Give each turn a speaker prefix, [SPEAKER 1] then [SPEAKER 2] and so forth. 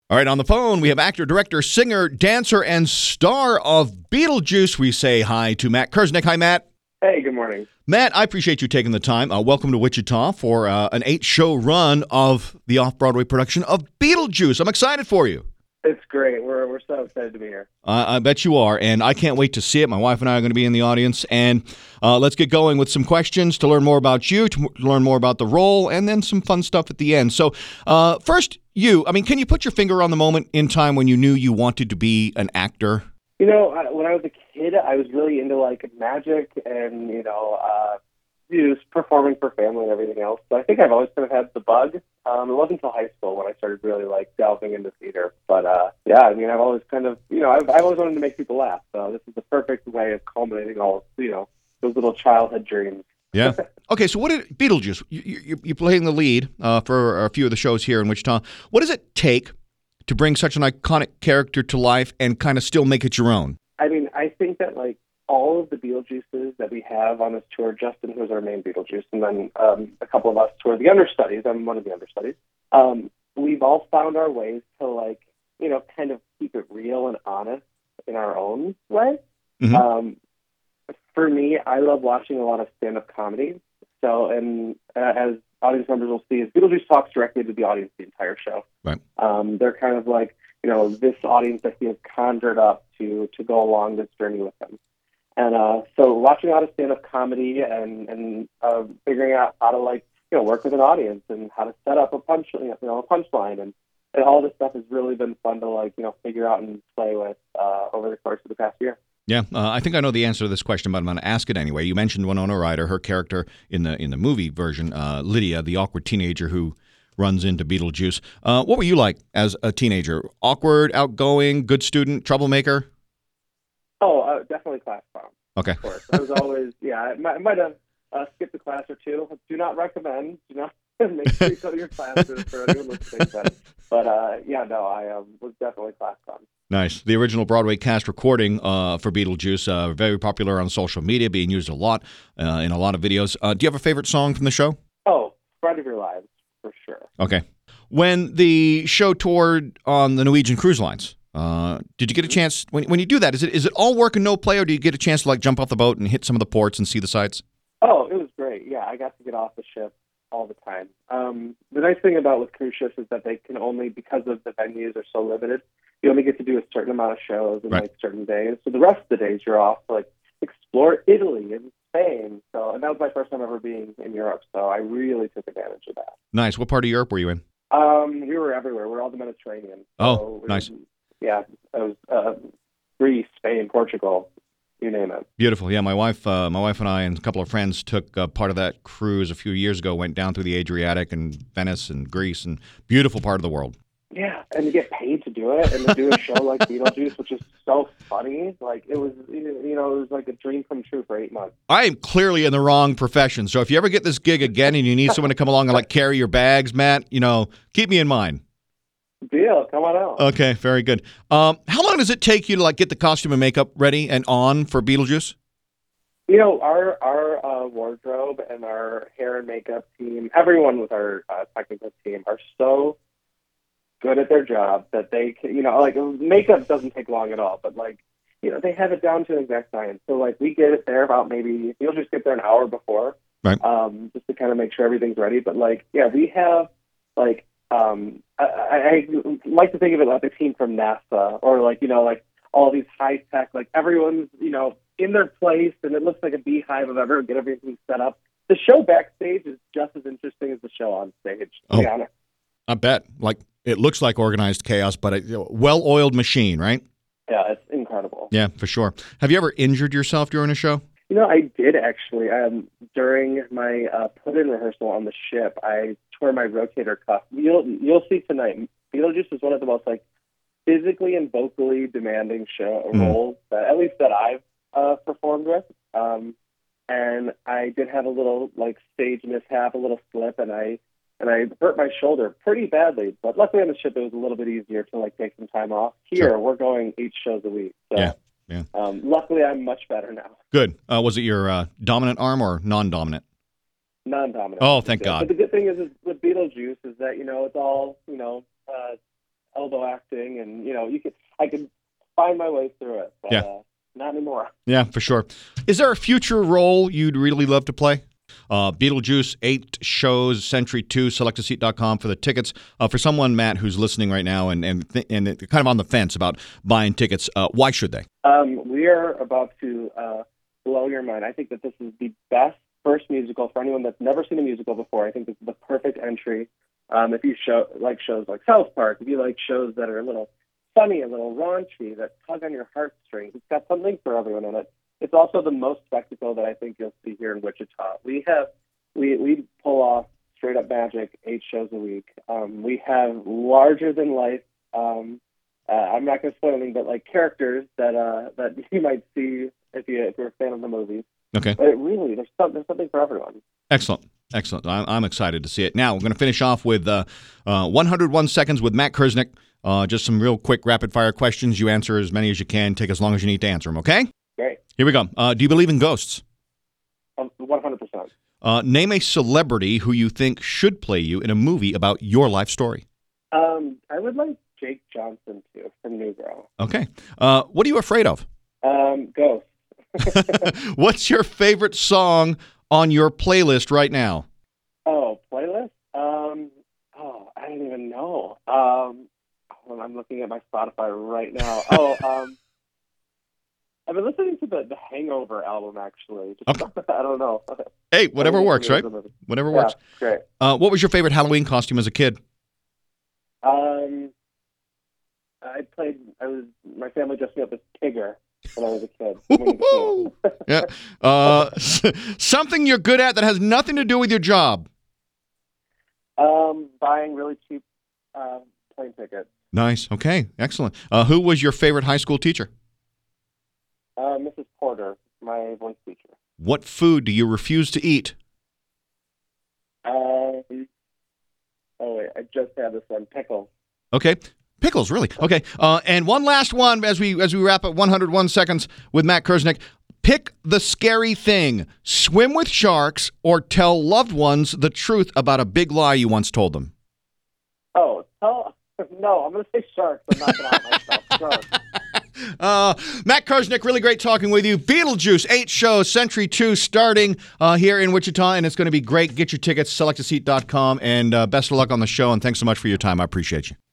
[SPEAKER 1] All right, on the phone, we have actor, director, singer, dancer, and star of Beetlejuice. We say hi to Matt Kersnick. Hi, Matt.
[SPEAKER 2] Hey, good morning.
[SPEAKER 1] Matt, I appreciate you taking the time. Welcome to Wichita for an 8-show run of the off-Broadway production of Beetlejuice. I'm excited for you.
[SPEAKER 2] It's great. We're so excited to be here.
[SPEAKER 1] I bet you are, and I can't wait to see it. My wife and I are going to be in the audience, and let's get going with some questions to learn more about you, to learn more about the role, and then some fun stuff at the end. So first, can you put your finger on the moment in time when you knew you wanted to be an actor?
[SPEAKER 2] You know, when I was a kid, I was really into, magic and, just performing for family and everything else. So I think I've always kind of had the bug. It wasn't until high school when I started really, delving into theater. But, I've always kind of, I've always wanted to make people laugh. So this is the perfect way of culminating all, those little childhood dreams.
[SPEAKER 1] Yeah. Okay, so what did Beetlejuice, you're playing the lead for a few of the shows here in Wichita. What does it take to bring such an iconic character to life and kind of still make it your own?
[SPEAKER 2] I mean, I think that, all of the Beetlejuices that we have on this tour, Justin, who's our main Beetlejuice, and then a couple of us who are the understudies, I'm one of the understudies, we've all found our ways to, kind of keep it real and honest in our own way. Mm-hmm. For me, I love watching a lot of stand-up comedy. So, and as audience members will see, is Beetlejuice talks directly to the audience the entire show.
[SPEAKER 1] Right.
[SPEAKER 2] They're kind of this audience that he has conjured up to go along this journey with him. And so watching a lot of stand-up comedy and figuring out how to work with an audience and how to set up a punchline and all this stuff has really been fun to figure out and play with over the course of the past year.
[SPEAKER 1] Yeah, I think I know the answer to this question, but I'm going to ask it anyway. You mentioned Winona Ryder, her character in the movie version, Lydia, the awkward teenager who runs into Beetlejuice. What were you like as a teenager? Awkward, outgoing, good student, troublemaker?
[SPEAKER 2] Oh, definitely class clown.
[SPEAKER 1] Okay.
[SPEAKER 2] Of course. I was always, I might have skipped a class or two. Do not recommend. Do not make sure you go to your classes for anyone listening. But I was definitely class clown.
[SPEAKER 1] Nice. The original Broadway cast recording for Beetlejuice, very popular on social media, being used a lot in a lot of videos. Do you have a favorite song from the show?
[SPEAKER 2] Oh, Fright of Your Lives, for sure.
[SPEAKER 1] Okay. When the show toured on the Norwegian cruise lines, did you get a chance, when you do that, is it all work and no play, or do you get a chance to jump off the boat and hit some of the ports and see the sights?
[SPEAKER 2] Oh, it was great. Yeah, I got to get off the ship all the time. The nice thing about with cruise ships is that they can only, because of the venues are so limited, you only get to do a certain amount of shows in certain days. So the rest of the days you're off to explore Italy and Spain. So, and that was my first time ever being in Europe. So I really took advantage of that.
[SPEAKER 1] Nice. What part of Europe were you in?
[SPEAKER 2] We were everywhere. We're all the Mediterranean. So
[SPEAKER 1] nice.
[SPEAKER 2] It was Greece, Spain, Portugal, you name it.
[SPEAKER 1] Beautiful. Yeah, my wife and I and a couple of friends took part of that cruise a few years ago. Went down through the Adriatic and Venice and Greece, and beautiful part of the world.
[SPEAKER 2] Yeah, and to get paid to do it and to do a show like Beetlejuice, which is so funny, it was it was like a dream come true for 8 months.
[SPEAKER 1] I am clearly in the wrong profession, so if you ever get this gig again and you need someone to come along and carry your bags, Matt, keep me in mind.
[SPEAKER 2] Deal, come on out.
[SPEAKER 1] Okay, very good. How long does it take you to get the costume and makeup ready and on for Beetlejuice?
[SPEAKER 2] Our wardrobe and our hair and makeup team, everyone with our technical team are so good at their job that they can, makeup doesn't take long at all, but they have it down to an exact science. So we get it there about you'll just get there an hour before,
[SPEAKER 1] right?
[SPEAKER 2] Just to kind of make sure everything's ready. But we have I like to think of it like a team from NASA or all these high tech, everyone's, in their place and it looks like a beehive of everyone, get everything set up. The show backstage is just as interesting as the show on stage, to be honest.
[SPEAKER 1] I bet. It looks like organized chaos, but a well-oiled machine, right?
[SPEAKER 2] Yeah, it's incredible.
[SPEAKER 1] Yeah, for sure. Have you ever injured yourself during a show?
[SPEAKER 2] I did actually. During my put-in rehearsal on the ship, I tore my rotator cuff. You'll see tonight. Beetlejuice is one of the most physically and vocally demanding roles that I've performed with. And I did have a little stage mishap, a little slip, and I hurt my shoulder pretty badly. But luckily on the ship, it was a little bit easier to take some time off. Here, We're going 8 shows a week. So,
[SPEAKER 1] yeah.
[SPEAKER 2] Luckily, I'm much better now.
[SPEAKER 1] Good. Was it your dominant arm or non-dominant?
[SPEAKER 2] Non-dominant.
[SPEAKER 1] Oh, thank God.
[SPEAKER 2] But the good thing is with Beetlejuice is that, it's all, elbow acting, and I could find my way through it. But,
[SPEAKER 1] Yeah.
[SPEAKER 2] not anymore.
[SPEAKER 1] Yeah, for sure. Is there a future role you'd really love to play? Beetlejuice, 8 shows, Century 2, selectaseat.com for the tickets. For someone, Matt, who's listening right now and kind of on the fence about buying tickets, why should they?
[SPEAKER 2] We are about to blow your mind. I think that this is the best first musical for anyone that's never seen a musical before. I think this is the perfect entry. If you like shows like South Park, if you like shows that are a little funny, a little raunchy, that tug on your heartstrings, it's got something for everyone in it. It's also the most spectacle that I think you'll see here in Wichita. We pull off straight up magic 8 shows a week. We have larger than life. I'm not going to spoil anything, but like characters that you might see if you're a fan of the movies.
[SPEAKER 1] Okay.
[SPEAKER 2] But really, there's something for everyone.
[SPEAKER 1] Excellent. I'm excited to see it. Now, we're going to finish off with 101 Seconds with Matt Kersnick. Just some real quick rapid-fire questions. You answer as many as you can. Take as long as you need to answer them, okay?
[SPEAKER 2] Great.
[SPEAKER 1] Here we go. Do you believe in ghosts?
[SPEAKER 2] 100%.
[SPEAKER 1] Name a celebrity who you think should play you in a movie about your life story.
[SPEAKER 2] I would like Jake Johnson, too, from New Girl.
[SPEAKER 1] Okay. What are you afraid of?
[SPEAKER 2] Ghosts.
[SPEAKER 1] What's your favorite song on your playlist right now?
[SPEAKER 2] Oh, playlist? I don't even know. I'm looking at my Spotify right now. I've been listening to the Hangover album, actually.
[SPEAKER 1] Okay.
[SPEAKER 2] I don't know.
[SPEAKER 1] Hey, whatever works, right? Whatever works.
[SPEAKER 2] Great.
[SPEAKER 1] What was your favorite Halloween costume as a kid?
[SPEAKER 2] My family dressed me up as Tigger when I was a kid.
[SPEAKER 1] Yeah. Something you're good at that has nothing to do with your job.
[SPEAKER 2] Buying really cheap plane tickets.
[SPEAKER 1] Nice. Okay. Excellent. Who was your favorite high school teacher?
[SPEAKER 2] Mrs. Porter, my voice teacher.
[SPEAKER 1] What food do you refuse to eat?
[SPEAKER 2] I just had this one. Pickles.
[SPEAKER 1] Okay. Pickles, really? Okay. And one last one as we wrap up 101 Seconds with Matt Kersnick. Pick the scary thing. Swim with sharks or tell loved ones the truth about a big lie you once told them.
[SPEAKER 2] No, I'm going to say sharks. I'm not going to out myself. Sharks.
[SPEAKER 1] Matt Kersnick, really great talking with you. Beetlejuice, 8 shows, Century 2 starting here in Wichita, and it's going to be great. Get your tickets, selectaseat.com, and best of luck on the show, and thanks so much for your time. I appreciate you.